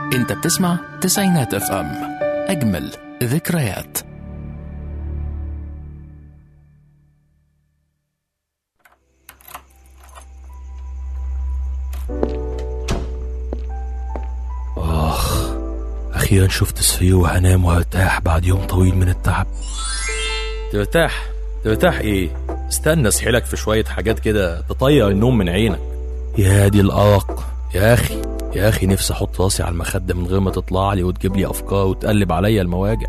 انت بتسمع تسعينات اف ام، اجمل ذكريات. أخيرا شفت السرير وهنام وهرتاح بعد يوم طويل من التعب. ترتاح ايه؟ استنى اسحلك في شوية حاجات كده تطير النوم من عينك. يا دي الأرق يا أخي نفسي أحط راسي على المخدة من غير ما تطلع لي وتجيب لي أفكار وتقلب عليا المواجع.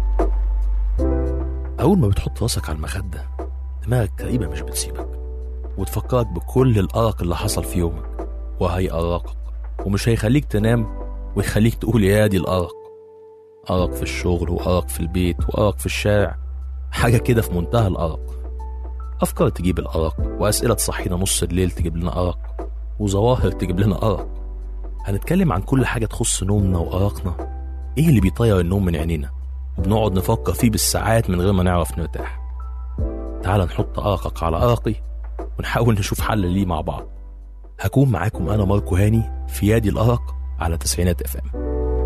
أول ما بتحط راسك على المخدة دماغك تقريبا مش بتسيبك وتفكرك بكل الأرق اللي حصل في يومك، وهيأرقك ومش هيخليك تنام ويخليك تقول يا دي الأرق. أرق في الشغل وأرق في البيت وأرق في الشارع، حاجة كده في منتهى الأرق. أفكار تجيب الأرق، وأسئلة تصحينا نص الليل تجيب لنا أرق، وظواهر تجيب لنا أرق. هنتكلم عن كل حاجة تخص نومنا وأرقنا، إيه اللي بيطير النوم من عينينا وبنقعد نفكر فيه بالساعات من غير ما نعرف نرتاح. تعال نحط أرقك على أرقي ونحاول نشوف حل ليه مع بعض. هكون معاكم أنا ماركو هاني في يادي الأرق على تسعينات اف ام.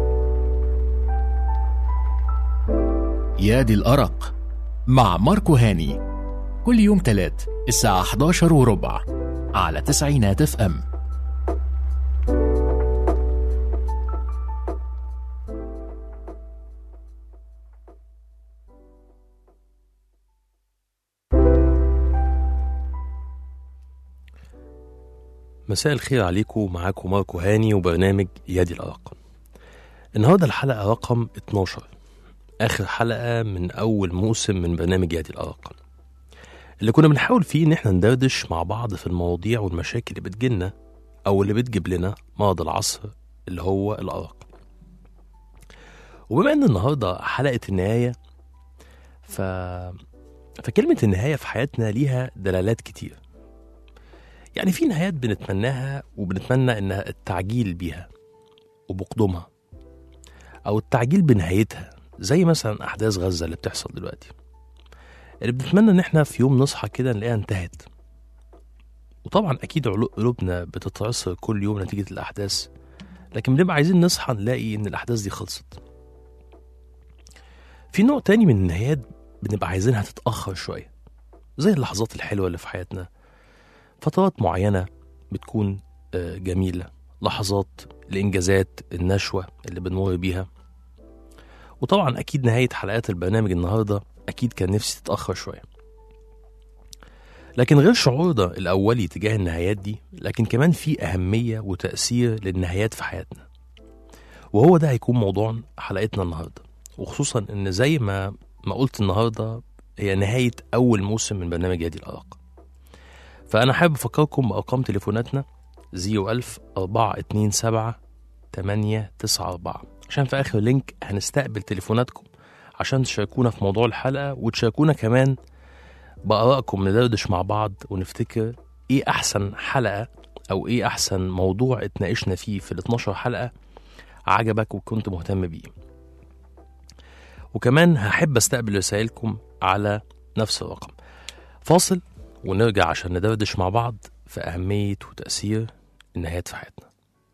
يادي الأرق مع ماركو هاني، كل يوم تلات الساعة 11:15 على تسعينات اف ام. مساء الخير عليكم، معاكم ماركو هاني وبرنامج يادي الأرق. النهاردة الحلقة رقم 12، آخر حلقة من أول موسم من برنامج يادي الأرق، اللي كنا بنحاول فيه إن احنا ندردش مع بعض في المواضيع والمشاكل اللي بتجيلنا أو اللي بتجيب لنا مرض العصر اللي هو الأرق. وبما إن النهاردة حلقة النهاية فكلمة النهاية في حياتنا ليها دلالات كتير. يعني في نهايات بنتمناها وبنتمنى إنها التعجيل بيها وبقدومها، أو التعجيل بنهايتها، زي مثلا أحداث غزة اللي بتحصل دلوقتي، اللي بنتمنى إن احنا في يوم نصحى كده نلاقيها انتهت. وطبعا أكيد قلوبنا بتتعصر كل يوم نتيجة الأحداث، لكن بنبقى عايزين نصحى نلاقي إن الأحداث دي خلصت. في نوع تاني من النهايات بنبقى عايزينها تتأخر شوية، زي اللحظات الحلوة اللي في حياتنا، فترات معينة بتكون جميلة، لحظات الإنجازات، النشوة اللي بنمر بيها. وطبعا أكيد نهاية حلقات البرنامج النهاردة أكيد كان نفسي تتأخر شوية، لكن غير شعورنا الأولي تجاه النهايات دي، لكن كمان في أهمية وتأثير للنهايات في حياتنا، وهو ده هيكون موضوع حلقتنا النهاردة. وخصوصا إن زي ما قلت النهاردة هي نهاية أول موسم من برنامج يادي الأرق، فأنا حابب أفكركم بأرقام تليفوناتنا 0104227 عشان في آخر لينك هنستقبل تليفوناتكم عشان تشاركونا في موضوع الحلقة، وتشاركونا كمان بآرائكم، ندردش مع بعض ونفتكر إيه أحسن حلقة أو إيه أحسن موضوع اتناقشنا فيه في 12 حلقة عجبك وكنت مهتم بيه. وكمان هحب استقبل رسائلكم على نفس الرقم. فاصل ونرجع عشان ندردش مع بعض في أهمية وتأثير النهايات في حياتنا.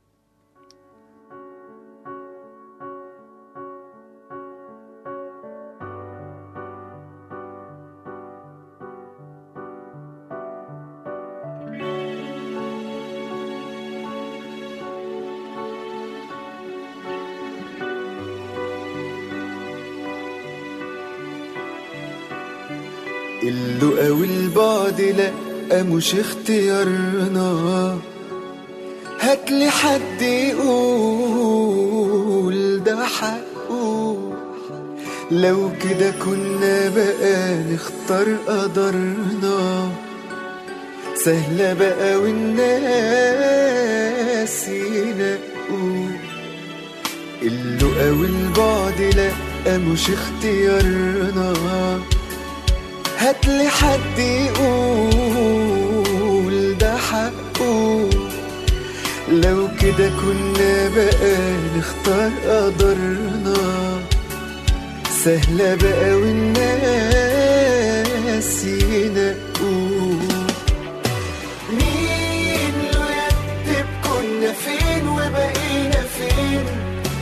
اللقا والبعد لأ مش اختيارنا، هاتلي حد يقول ده حقه، لو كده كنا بقى نختار قدرنا، سهلة بقى والناس ينقوا. اللقا والبعد لأ مش اختيارنا، هاتلي حد يقول ده حقه، لو كده كنا بقى نختار قدرنا، سهلة بقى والناس ينقوا. مين له يكتب كنا فين وبقينا فين،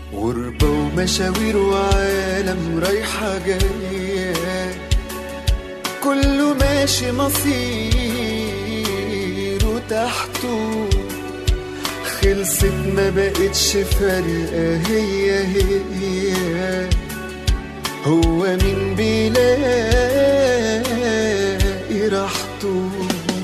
غربة ومشاوير وعالم رايحة جاية، كله ماشي مصيره تحته، خلصت ما بقتش فارقة هي هي، هو مين بيلاقي راحته.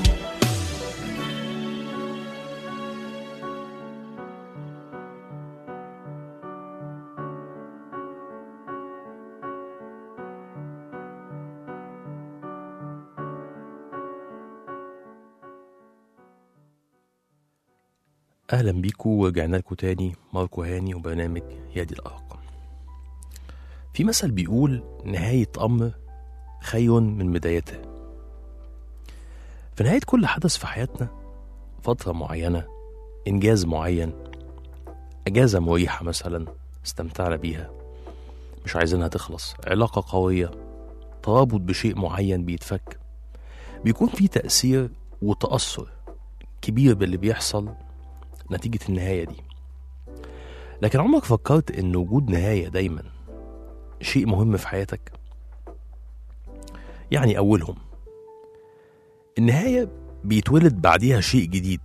أهلا بيكم ورجعنا لكم تاني، ماركو هاني وبرنامج يادي الأرق. في مثل بيقول نهاية أمر خير من بدايته. في نهاية كل حدث في حياتنا فترة معينة، إنجاز معين، أجازة مريحة مثلا استمتعنا بيها مش عايزينها تخلص، علاقة قوية، ترابط بشيء معين بيتفك، بيكون في تأثير وتأثر كبير باللي بيحصل نتيجة النهاية دي. لكن عمرك فكرت ان وجود نهاية دايما شيء مهم في حياتك؟ يعني اولهم النهاية بيتولد بعديها شيء جديد.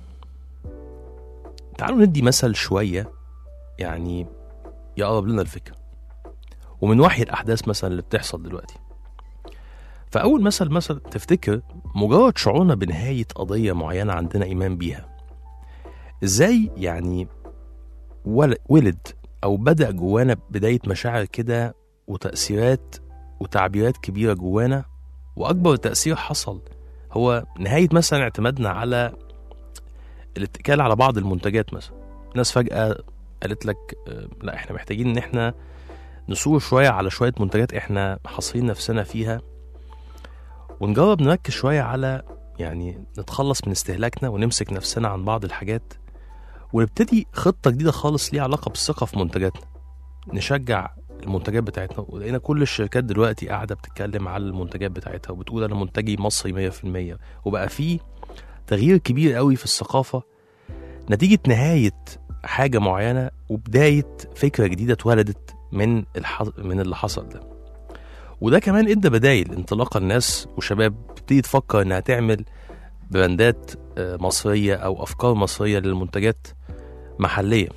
تعالوا ندي مثل شوية يعني يقرب لنا الفكرة ومن وحي الأحداث مثلا اللي بتحصل دلوقتي. فأول مثل تفتكر مجرد شعورنا بنهاية قضية معينة عندنا إيمان بيها، إزاي يعني ولد أو بدأ جوانا بداية مشاعر كده وتأثيرات وتعبيرات كبيرة جوانا، وأكبر تأثير حصل هو نهاية مثلا اعتمادنا على الاتكال على بعض المنتجات. مثلا ناس فجأة قالت لك لا احنا محتاجين ان احنا نصور شوية على شوية منتجات احنا حاصرين نفسنا فيها، ونجرب نركز شوية على يعني نتخلص من استهلاكنا ونمسك نفسنا عن بعض الحاجات، ونبتدي خطة جديدة خالص ليها علاقة بالثقة في منتجاتنا، نشجع المنتجات بتاعتنا. ولقينا كل الشركات دلوقتي قاعدة بتتكلم على المنتجات بتاعتها وبتقول أنا منتجي مصري 100%، وبقى فيه تغيير كبير قوي في الثقافة نتيجة نهاية حاجة معينة وبداية فكرة جديدة اتولدت من اللي حصل ده. وده كمان ادى بدايل انطلاقة الناس وشباب تبتدي تفكر انها تعمل براندات مصرية او افكار مصرية للمنتجات محلية.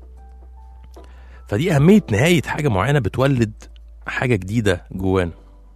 فدي اهمية نهاية حاجة معينة بتولد حاجة جديدة جوانا.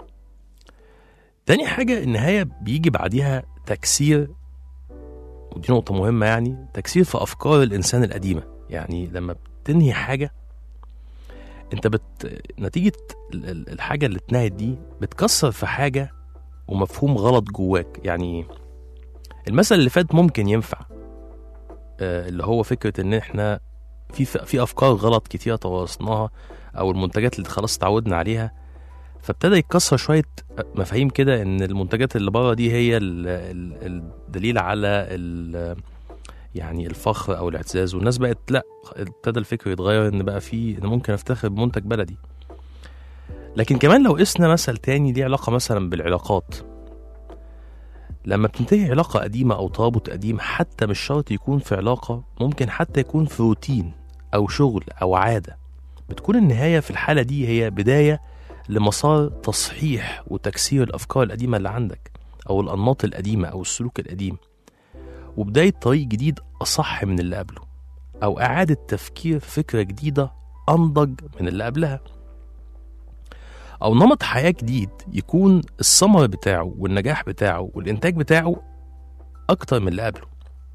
تاني حاجة النهاية بيجي بعديها تكسير، ودي نقطة مهمة، يعني تكسير في افكار الانسان القديمة. يعني لما بتنهي حاجة انت نتيجة الحاجة اللي اتنهت دي بتكسر في حاجة ومفهوم غلط جواك. يعني المثل اللي فات ممكن ينفع، اللي هو فكرة ان احنا في افكار غلط كتير توارثناها او المنتجات اللي خلاص تعودنا عليها، فابتدى يتكسر شوية مفاهيم كده ان المنتجات اللي بره دي هي الدليل على يعني الفخر او الاعتزاز. والناس بقت لا، ابتدى الفكر يتغير ان بقى فيه ان ممكن افتخر بمنتج بلدي. لكن كمان لو قسنا مثل تاني ليه علاقة مثلا بالعلاقات، لما بتنتهي علاقة قديمة او ترابط قديم، حتى مش شرط يكون في علاقة، ممكن حتى يكون في روتين او شغل او عادة، بتكون النهاية في الحالة دي هي بداية لمسار تصحيح وتكسير الافكار القديمة اللي عندك او الانماط القديمة او السلوك القديم، وبداية طريق جديد أصح من اللي قبله، أو إعادة تفكير في فكرة جديدة أنضج من اللي قبلها، أو نمط حياة جديد يكون الثمر بتاعه والنجاح بتاعه والإنتاج بتاعه أكتر من اللي قبله.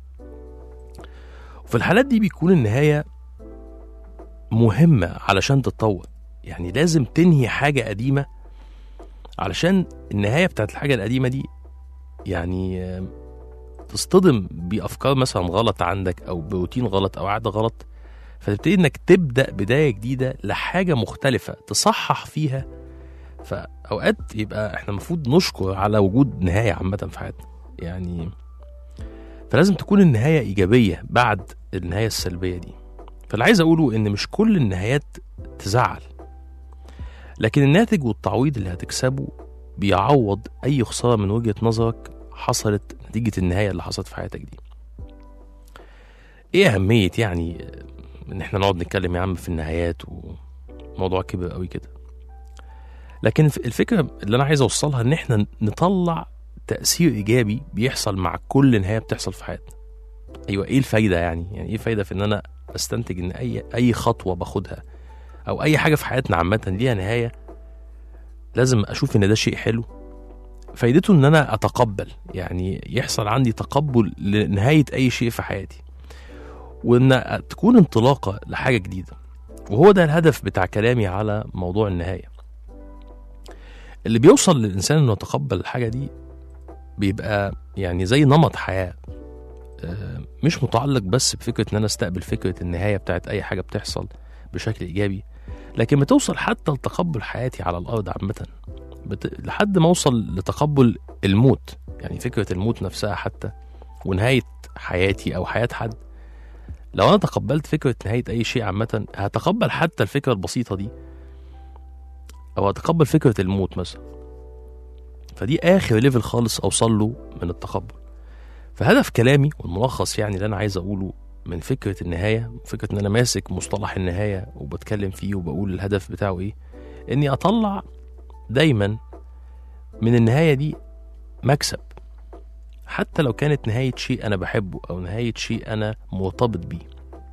وفي الحالات دي بيكون النهاية مهمة علشان تتطور. يعني لازم تنهي حاجة قديمة علشان النهاية بتاعت الحاجة القديمة دي يعني تصطدم بأفكار مثلا غلط عندك أو بروتين غلط أو عادة غلط، فتبتدي إنك تبدأ بداية جديدة لحاجة مختلفة تصحح فيها. فأوقات يبقى إحنا المفروض نشكر على وجود نهاية عامة في حياتنا يعني. فلازم تكون النهاية إيجابية بعد النهاية السلبية دي. فاللي عايز أقوله إن مش كل النهايات تزعل، لكن الناتج والتعويض اللي هتكسبه بيعوض أي خسارة من وجهة نظرك حصلت نتيجة النهاية اللي حصلت في حياتك دي. ايه أهمية يعني ان احنا نقعد نتكلم يا عم في النهايات وموضوع كبير قوي كده. لكن الفكرة اللي انا عايز اوصلها ان احنا نطلع تأثير ايجابي بيحصل مع كل نهاية بتحصل في حياتنا. ايوه، ايه الفايدة يعني ايه الفايدة في ان انا استنتج ان اي خطوة باخدها او اي حاجة في حياتنا عامة ليها نهاية لازم اشوف ان ده شيء حلو. فايدته ان انا اتقبل، يعني يحصل عندي تقبل لنهاية اي شيء في حياتي، وان تكون انطلاقة لحاجة جديدة. وهو ده الهدف بتاع كلامي على موضوع النهاية. اللي بيوصل للإنسان انه يتقبل الحاجة دي بيبقى يعني زي نمط حياة، مش متعلق بس بفكرة ان انا استقبل فكرة النهاية بتاعت اي حاجة بتحصل بشكل ايجابي، لكن بتوصل حتى لتقبل حياتي على الارض عامة، لحد ما اوصل لتقبل الموت. يعني فكرة الموت نفسها حتى ونهاية حياتي او حياة حد. لو انا تقبلت فكرة نهاية اي شيء عامة هتقبل حتى الفكرة البسيطة دي، او هتقبل فكرة الموت مثلا. فدي اخر ليفل خالص اوصل له من التقبل. فهدف كلامي والملخص يعني اللي انا عايز اقوله من فكرة النهاية، فكرة ان انا ماسك مصطلح النهاية وبتكلم فيه وبقول الهدف بتاعه ايه، اني اطلع دايما من النهاية دي مكسب، حتى لو كانت نهاية شيء انا بحبه او نهاية شيء انا مرتبط بيه.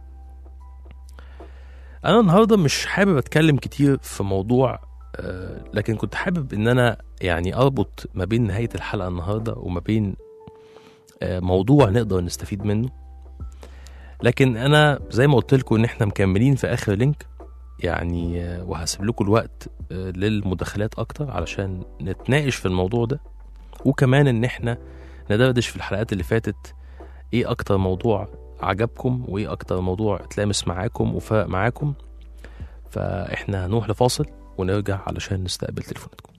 انا النهاردة مش حابب اتكلم كتير في موضوع، لكن كنت حابب ان انا يعني اربط ما بين نهاية الحلقة النهاردة وما بين موضوع نقدر نستفيد منه. لكن انا زي ما قلت لكم ان احنا مكملين في اخر لينك يعني، وهسيب لكم الوقت للمداخلات اكتر علشان نتناقش في الموضوع ده، وكمان ان احنا ندردش في الحلقات اللي فاتت ايه اكتر موضوع عجبكم وايه اكتر موضوع اتلامس معاكم وفرق معاكم. فاحنا هنروح لفاصل ونرجع علشان نستقبل تليفوناتكم.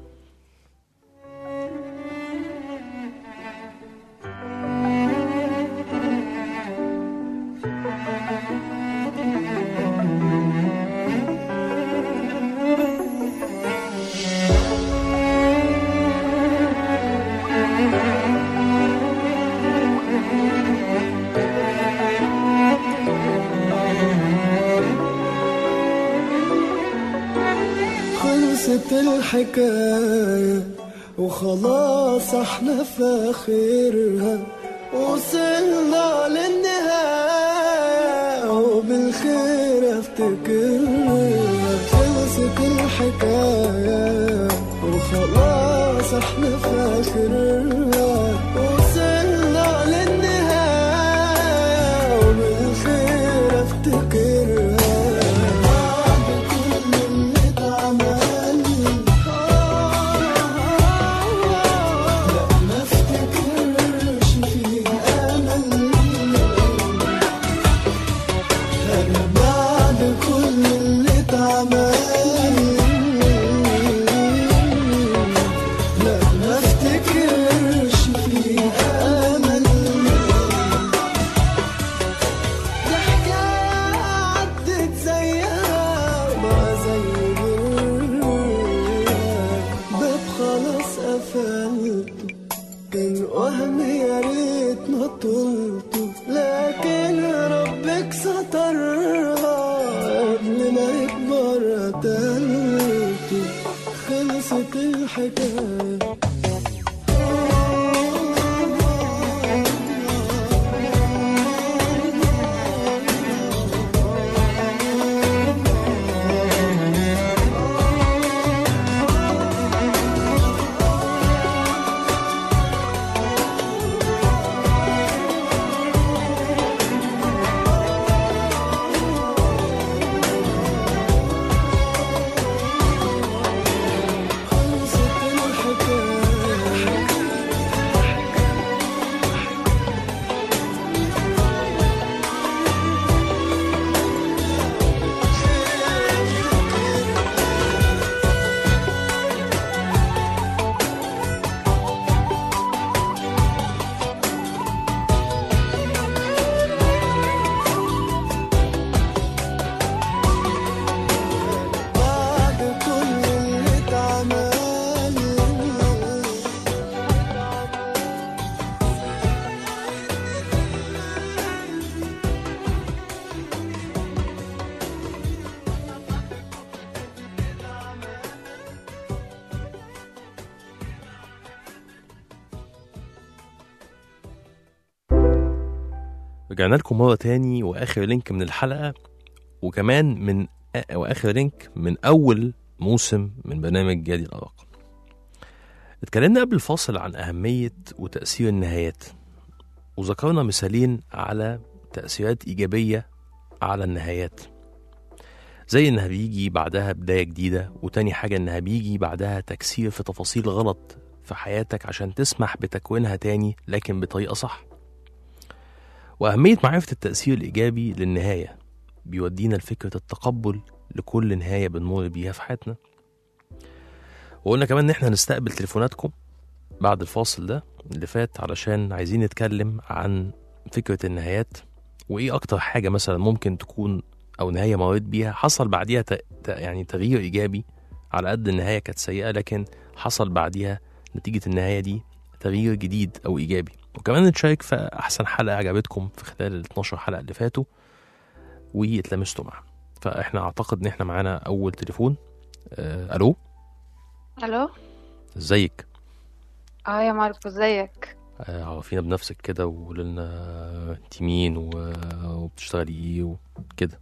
خلصت الحكاية وخلاص احنا في اخرها، وصلنا للنهاية وبالخير افتكرها. خلصت الحكاية وخلاص احنا في اخرها، وصلنا للنهاية وبالخير افتكرها. الحكاية ورجعنا لكم مرة تاني، وآخر لينك من الحلقة، وكمان وآخر لينك من أول موسم من برنامج جادي الأرق. اتكلمنا قبل الفاصل عن أهمية وتأثير النهايات، وذكرنا مثالين على تأثيرات إيجابية على النهايات، زي إنها بيجي بعدها بداية جديدة، وتاني حاجة إنها بيجي بعدها تكسير في تفاصيل غلط في حياتك عشان تسمح بتكوينها تاني لكن بطريقة صح. وأهمية معرفة التأثير الإيجابي للنهاية بيودينا لفكرة التقبل لكل نهاية بنمر بيها في حياتنا. وقلنا كمان إن إحنا هنستقبل تليفوناتكم بعد الفاصل ده اللي فات، علشان عايزين نتكلم عن فكرة النهايات، وإيه أكتر حاجة مثلا ممكن تكون أو نهاية مريت بيها حصل بعديها يعني تغيير إيجابي، على قد النهاية كانت سيئة لكن حصل بعديها نتيجة النهاية دي تغيير جديد أو إيجابي. وكمان نتشارك في أحسن حلقة عجبتكم في خلال ال 12 حلقة اللي فاتوا واتلمستوا معها. فإحنا أعتقد إن إحنا معانا أول تليفون. ألو. الو. ازيك؟ يا ماركو، ازيك؟ عرفينا بنفسك كده وقولي لنا انت مين وبتشتغلي ايه وكده.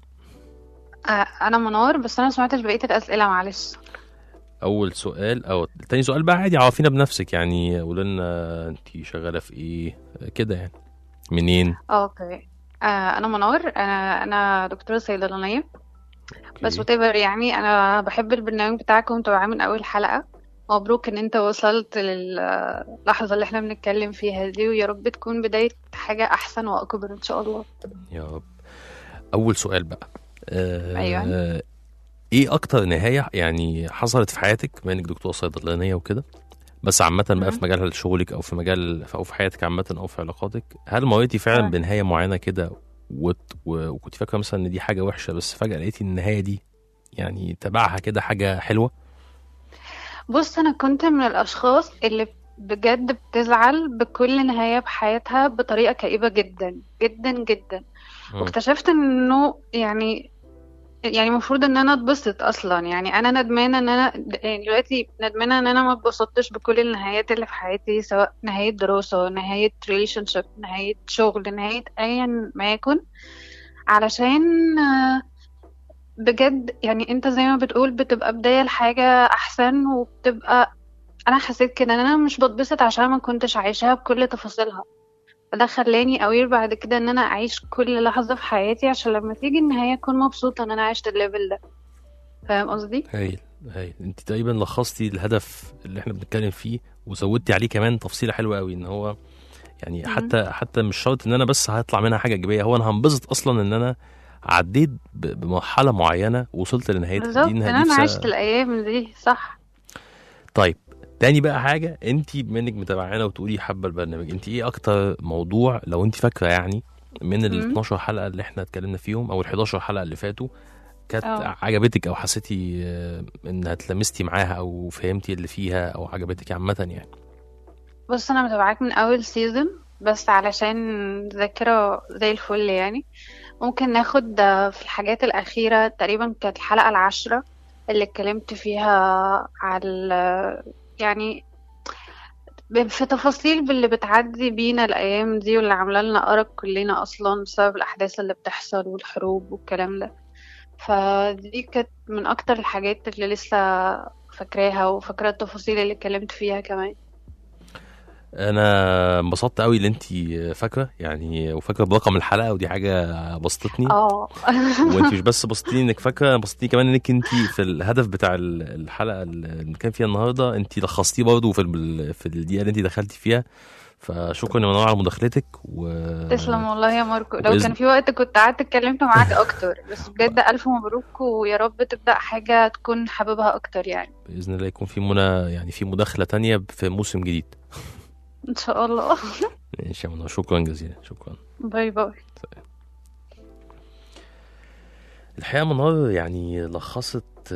انا منار، بس انا ما سمعتش بقيه الاسئله، معلش. اول سؤال او تاني سؤال بقى عادي، عرفينا بنفسك يعني، قولي لنا انت شغاله في ايه كده يعني، منين؟ اوكي. انا منار، انا دكتوره صيدلانيه. بس اوكي. whatever يعني، انا بحب البرنامج بتاعكم ومتابعاه من اول حلقه. مبروك ان انت وصلت للحظه اللي احنا بنتكلم فيها دي، ويا رب تكون بدايه حاجه احسن واكبر ان شاء الله. يا رب. اول سؤال بقى، ايوه. ايه اكتر نهايه يعني حصلت في حياتك بما انك دكتوره صيدلانيه وكده، بس عامه بقى في مجال شغلك او في مجال او في حياتك عامه او في علاقاتك، هل مريتي فعلا بنهايه معينه كده وكنت فاكره مثلا ان دي حاجه وحشه، بس فجاه لقيتي النهايه دي يعني تبعها كده حاجه حلوه؟ بص، انا كنت من الاشخاص اللي بجد بتزعل بكل نهاية بحياتها بطريقة كئيبة جدا جدا جدا. واكتشفت انه يعني المفروض ان انا اتبسط اصلا. يعني انا ندمانة ان انا يعني دلوقتي ندمانة ان انا ما اتبسطتش بكل النهايات اللي في حياتي، سواء نهاية دراسة، نهاية ريليشن شيب، نهاية شغل، نهاية ايا ما يكن. علشان بجد يعني انت زي ما بتقول بتبقى بداية لحاجة احسن، وبتبقى انا حسيت كده ان انا مش بتبسط عشان ما كنتش عايشاها بكل تفاصيلها. فده خلاني اوير بعد كده ان انا اعيش كل لحظة في حياتي عشان لما تيجي النهاية اكون مبسوطة ان انا عشت الليفل ده. فاهم قصدي؟ هايل هايل. انت تقريبا لخصتي الهدف اللي احنا بنتكلم فيه وزودتي عليه كمان تفصيلة حلوة قوي، ان هو يعني حتى مش شرط ان انا بس هيطلع منها حاجة ايجابية، هو انا هنبسط اصلا ان انا عديت بمرحلة معينة وصلت لنهايتها. بالظبط، ان انا عشت الايام دي صح. طيب تاني بقى حاجة، انت بما انك متابعانا وتقولي حابة البرنامج، انت ايه اكتر موضوع لو انت فاكرة يعني من ال 12 حلقة اللي احنا اتكلمنا فيهم او ال 11 حلقة اللي فاتوا كانت عجبتك او حسيتي انها اتلمستي معاها او فهمتي اللي فيها او عجبتك عامة يعني؟ بص، انا متابعاك من اول سيزون، بس علشان ذاكرة زي الفل يعني ممكن ناخد في الحاجات الأخيرة. تقريبا كانت الحلقة 10 اللي اتكلمت فيها على يعني في تفاصيل باللي بتعدي بينا الأيام دي، واللي عاملة لنا أرق كلنا أصلا بسبب الأحداث اللي بتحصل والحروب والكلام ده. فدي كانت من أكتر الحاجات اللي لسه فاكراها، وفاكرة التفاصيل اللي اتكلمت فيها كمان. انا انبسطت قوي اللي انت فاكره يعني، وفاكره برقم الحلقه، ودي حاجه بسطتني. وانت مش بس بسطتيني انك فاكره، بسطتيني كمان انك انت في الهدف بتاع الحلقه اللي كان فيها النهارده انت لخصتيه برضه في الدقيقه اللي انت دخلتي فيها. فشكرا يا منور على مداخلتك تسلم والله يا ماركو. لو كان في وقت كنت قعدت اتكلمت معاك اكتر، بس بجد الف مبروك، ويا رب تبدا حاجه تكون حاببها اكتر يعني. باذن الله يكون في يعني في مداخله تانية في موسم جديد ان شاء الله. ان شاء الله. شكرا جزيلا. شكرا. باي باي. الحقيقه منار يعني لخصت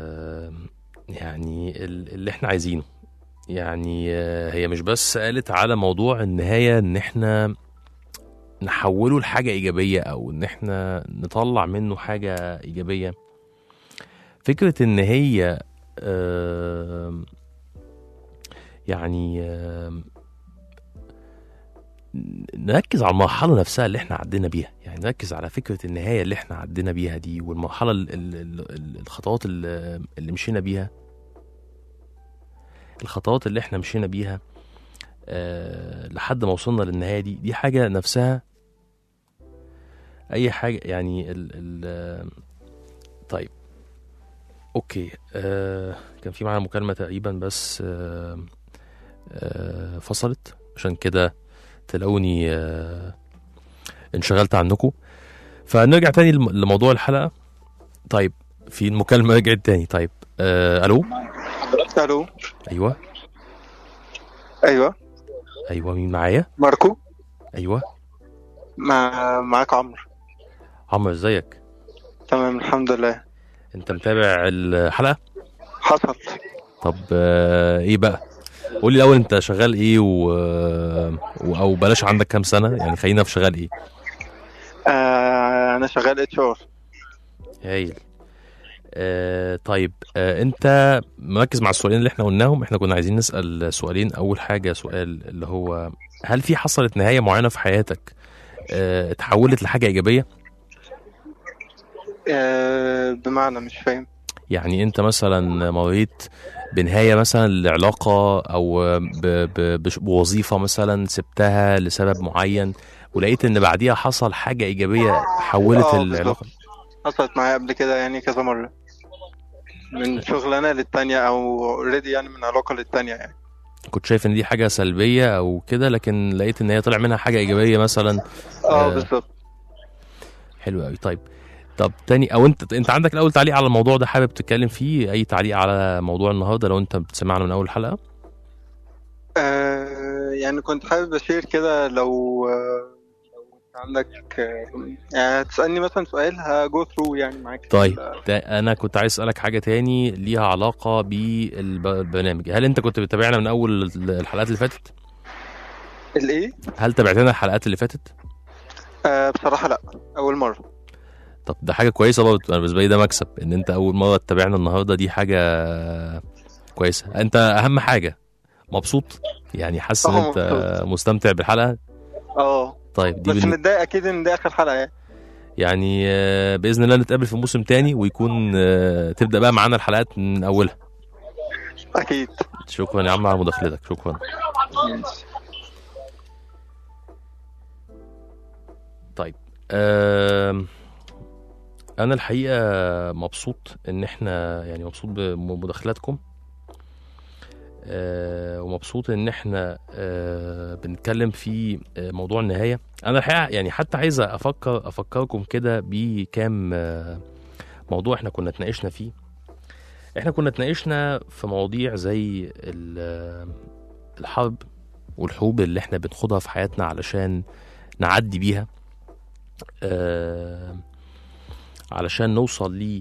يعني اللي احنا عايزينه. يعني هي مش بس قالت على موضوع النهاية ان احنا نحوله لحاجة ايجابية او ان احنا نطلع منه حاجة ايجابية. فكرة ان هي يعني نركز على المرحله نفسها اللي احنا عدينا بيها، يعني نركز على فكره النهايه اللي احنا عدينا بيها دي، والمرحله الخطوات اللي مشينا بيها، الخطوات اللي احنا مشينا بيها لحد ما وصلنا للنهايه دي حاجه نفسها اي حاجه يعني طيب اوكي. كان في معانا مكالمه تقريبا بس فصلت، عشان كده تلاقوني انشغلت عنكم، فنرجع تاني لموضوع الحلقه. طيب في المكالمه رجعت تاني. طيب الو. الو. ايوه مين معايا؟ ماركو. ايوه معاك عمرو، ازيك؟ تمام الحمد لله. انت متابع الحلقه؟ حصل. طب ايه بقى، قول لي الاول انت شغال ايه او بلاش عندك كام سنه، يعني خلينا في شغال ايه. انا شغال HR. هايل. طيب انت مركز مع السؤالين اللي احنا قلناهم. احنا كنا عايزين نسأل سؤالين. اول حاجة سؤال اللي هو هل في حصلت نهاية معينة في حياتك اتحولت لحاجة ايجابية؟ بمعنى مش فاهم. يعني انت مثلا مريت بنهاية مثلا لعلاقة او بوظيفة مثلا سبتها لسبب معين، ولقيت ان بعديها حصل حاجة ايجابية حولت العلاقة. حصلت معايا قبل كده يعني كذا مرة، من شغلانة للتانية او اوريدي يعني من علاقة للتانية. يعني كنت شايف ان دي حاجة سلبية او كده، لكن لقيت ان هي طلع منها حاجة ايجابية مثلا. بالظبط. حلو قوي. طب تاني، او انت عندك الاول تعليق على الموضوع ده حابب تتكلم فيه؟ اي تعليق على موضوع النهارده لو انت بتسمعنا من اول الحلقة؟ يعني كنت حابب اشير كده، لو عندك يعني تسألني مثلا سؤال هجو ثرو يعني معاك. طيب انا كنت عايز اسالك حاجه تاني ليها علاقه بالبرنامج. هل انت كنت بتتابعنا من اول الحلقات اللي فاتت؟ الايه؟ هل تابعتنا الحلقات اللي فاتت؟ بصراحه لا، اول مره. طب ده حاجه كويسه برضه، انا بالنسبه لي ده مكسب ان انت اول مره تتابعنا النهارده، دي حاجه كويسه. انت اهم حاجه مبسوط يعني، حاسس ان انت مستمتع بالحلقه؟ طيب دي بس متضايق اكيد ان ده اخر حلقه يعني باذن الله نتقابل في موسم تاني ويكون تبدا بقى معانا الحلقات من اولها. اكيد. شكرا يا عم على مداخلتك، شكرا. طيب انا الحقيقه مبسوط ان احنا يعني مبسوط بمداخلاتكم، ومبسوط ان احنا بنتكلم في موضوع النهاية. انا الحقيقة يعني حتى عايز افكركم كده بكام موضوع احنا كنا اتناقشنا فيه. احنا كنا اتناقشنا في مواضيع زي الحرب والحروب اللي احنا بنخوضها في حياتنا علشان نعدي بيها، علشان نوصل ل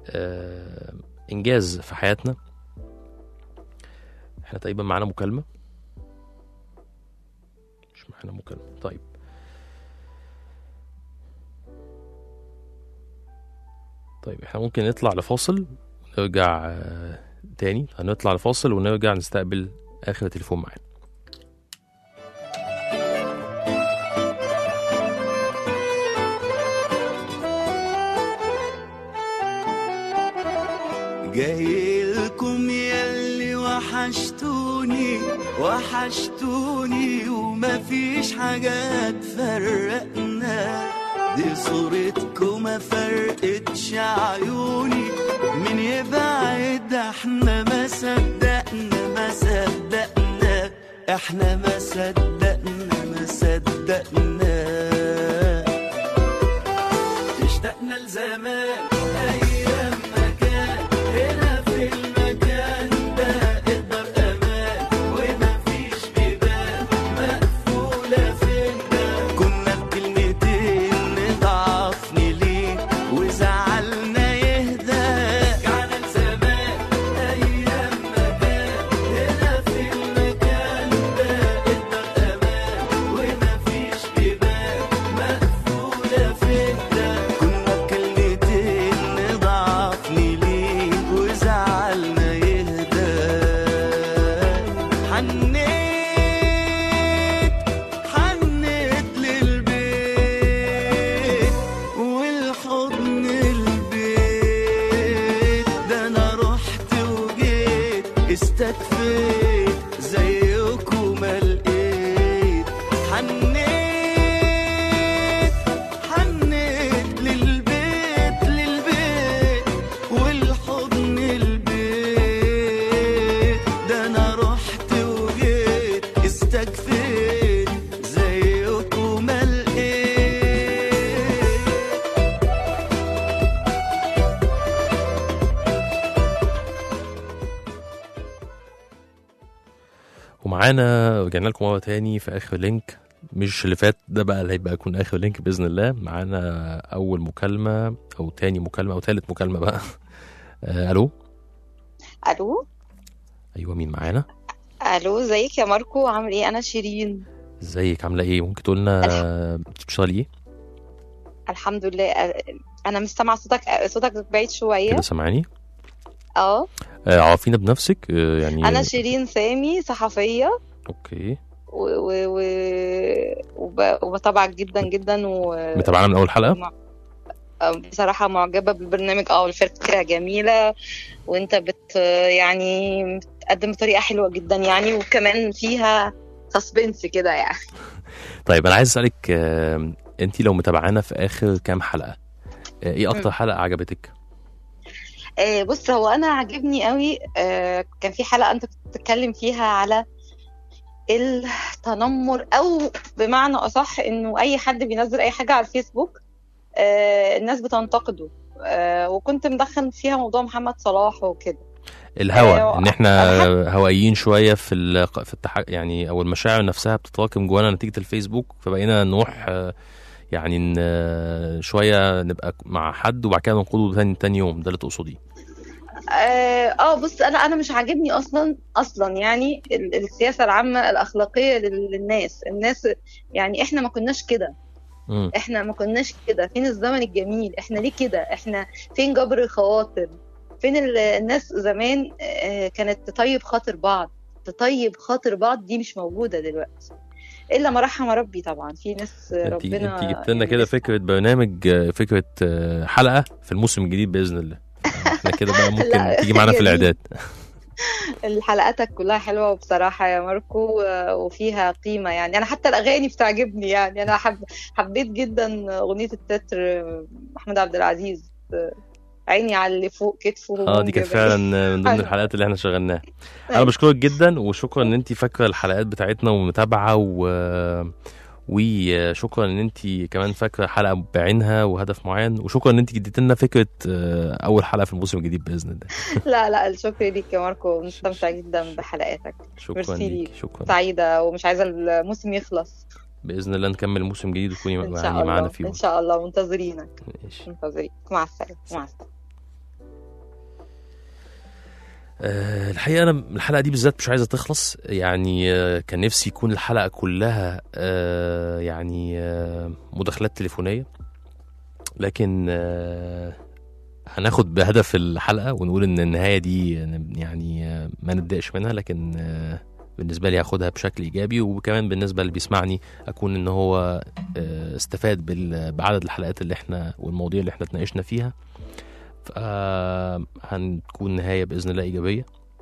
انجاز في حياتنا. احنا تقريبا معانا مكالمة، مش معانا مكالمة. طيب احنا ممكن نطلع لفاصل ونرجع تاني. هنطلع لفاصل ونرجع نستقبل اخر تليفون معانا. جايلكم ياللي وحشتوني ومفيش حاجة تفرقنا، دي صورتكم ما فرقتش عيوني، من يبعد احنا ما صدقنا احنا ما صدقنا اشتقنا لزمان ايام ما كان هنا في المكان ده الدار امان ومفيش بيبان مقفولة فين ده، كنا بكلمتين نضعفني ليه وزعلنا يهدى، رجعنا لزمان ايام ما كان هنا في المكان ده الدار امان ومفيش بيبان مقفولة فين ده، كنا بكلمتين نضعفني ليه وزعلنا استكفيت زيكم ما لقيت. حنيت للبيت والحضن البيت. ده انا رحت وجيت استكفيت زيكم ما لقيت. ومعانا رجعنا لكم مرة تاني في آخر لينك، مش اللي فات ده بقى اللي هيبقى يكون آخر لينك بإذن الله. معانا أول مكالمة أو تاني مكالمة أو تالت مكالمة بقى. ألو. الو. أيوة، مين معانا؟ الو، ازيك يا ماركو؟ عامل ايه؟ انا شيرين. ازيك، عاملة ايه؟ ممكن تقولنا بتشتغلي ايه؟ الحمد لله. انا مش سامعه صوتك بعيد شويه. كده سامعاني؟ عرفينا بنفسك يعني. انا شيرين سامي، صحفيه. اوكي. وبتابعك جدا جدا متابعانا من اول حلقه. بصراحه معجبه بالبرنامج. الفكره جميله، وانت يعني بتقدم بطريقه حلوه جدا يعني، وكمان فيها سسبنس كده يعني. طيب انا عايز اسالك، انت لو متابعانا في اخر كام حلقه، ايه اكتر حلقه عجبتك؟ بص، هو انا عجبني قوي. كان في حلقه انت بتتكلم فيها على التنمر، او بمعنى اصح انه اي حد بينزل اي حاجه على الفيسبوك الناس بتنتقده. وكنت مدخل فيها موضوع محمد صلاح وكده، الهوى، ان احنا هوائيين شويه في يعني، او المشاعر نفسها بتتراكم جوانا نتيجه الفيسبوك، فبقينا نروح يعني شويه نبقى مع حد وبعد كده ننقده تاني يوم. ده اللي تقصديه؟ بص، انا مش عاجبني اصلا يعني السياسه العامه الاخلاقيه للناس. الناس يعني احنا ما كناش كده. احنا ما كناش كده. فين الزمن الجميل؟ احنا ليه كده؟ احنا فين جبر الخواطر؟ فين الناس زمان كانت تطيب خاطر بعض؟ دي مش موجوده دلوقتي الا ما رحم ربي. طبعا في ناس ربنا. انت جبت لنا كده فكره برنامج، فكره حلقه في الموسم الجديد باذن الله. احنا كده بقى ممكن تيجي معانا في الاعداد. الحلقاتك كلها حلوه وبصراحه يا ماركو، وفيها قيمه يعني. انا حتى الاغاني بتعجبني يعني. انا حبيت جدا اغنيه التتر محمود عبد العزيز، عيني على اللي فوق كتفه. دي كانت فعلا من ضمن الحلقات اللي احنا شغلناها. انا بشكرك جدا، وشكرا ان انت فاكره الحلقات بتاعتنا ومتابعه، وشكرا ان انت كمان فاكره حلقه بعينها وهدف معين، وشكرا ان انت اديت لنا فكره اول حلقه في الموسم الجديد باذن الله. لا الشكر ليك يا ماركو، مستمتع جدا بحلقاتك. شكرا ليك. شكرا. سعيده ومش عايزه الموسم يخلص. باذن الله نكمل الموسم الجديد وتكوني معانا فيه ان شاء الله. منتظرينك. ماشي. مع السلامه. الحقيقة أنا الحلقة دي بالذات مش عايزة تخلص يعني. كان نفسي يكون الحلقة كلها يعني مداخلات تليفونية، لكن هناخد بهدف الحلقة ونقول إن النهاية دي يعني ما نبدأش منها، لكن بالنسبة لي هاخدها بشكل إيجابي، وكمان بالنسبة اللي بيسمعني أكون إن هو استفاد بعدد الحلقات اللي احنا والمواضيع اللي احنا اتناقشنا فيها. هنكون نهاية بإذن الله إيجابية.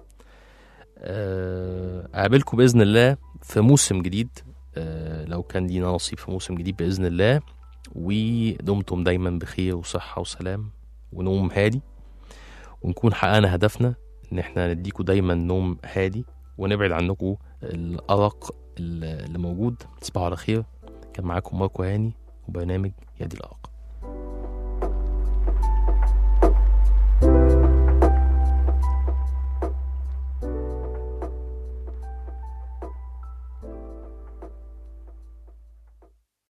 أقابلكم بإذن الله في موسم جديد، لو كان لينا نصيب في موسم جديد بإذن الله. ودمتم دايما بخير وصحة وسلام ونوم هادي، ونكون حققنا هدفنا إن احنا نديكم دايما نوم هادي ونبعد عنكم الأرق اللي موجود. تصبحوا على خير. كان معاكم ماركو هاني وبرنامج يدي الأرق.